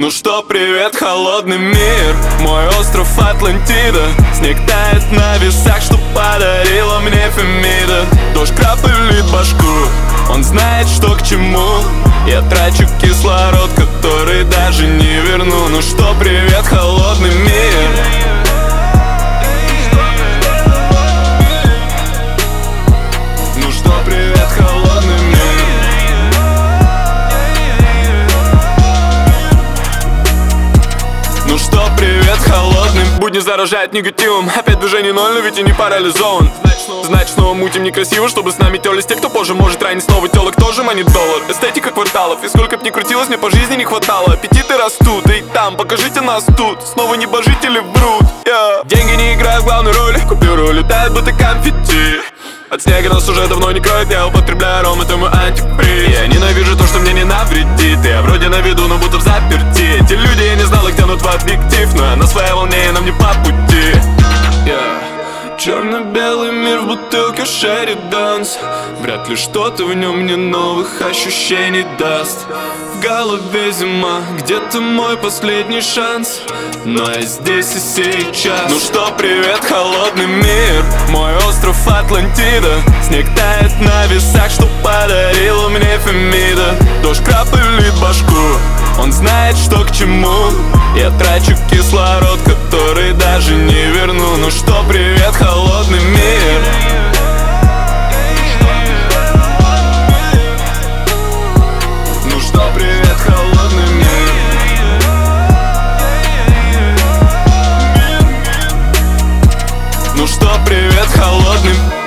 Ну что, привет, холодный мир, мой остров Атлантида. Снег тает на весах, что подарила мне Фемида. Дождь крапает башку, он знает, что к чему. Я трачу кислород, который даже не верну. Ну что, привет, холодный мир. Ну что, привет, холодный мир. Ну что, привет, холодный. Будни заражает негативом. Опять движение ноль, но ведь и не парализован. Значит, снова мутим некрасиво, чтобы с нами тёлись те, кто позже может ранить снова. Тёлок тоже манит доллар. Эстетика кварталов. И сколько б ни крутилось, мне по жизни не хватало. Аппетиты растут, да и там, покажите нас тут. Снова небожители врут, Деньги не играют главную роль. Купюры улетают, будто конфетти. От снега нас уже давно не кроет. Я употребляю ром, это мой антифриз. Я ненавижу то, что мне не навредит. Я вроде на виду, но будто в заперти. Эти люди, я не знал, их тянут в объектив. Но я на своей волне, и нам не по пути. Черно-белый мир в бутылке Шериданс. Вряд ли что-то в нем мне новых ощущений даст. В голове зима, где-то мой последний шанс. Но я здесь и сейчас. Ну что, привет, холодный мир, мой остров Атлантида. Снег тает на весах, что подарила мне Фемида. Дождь крапает башку, он знает, что к чему. Я трачу кислород, который даже не верну. Ну что, привет, холодный мир. Ну что, привет, холодный мир. Ну что, привет, холодный.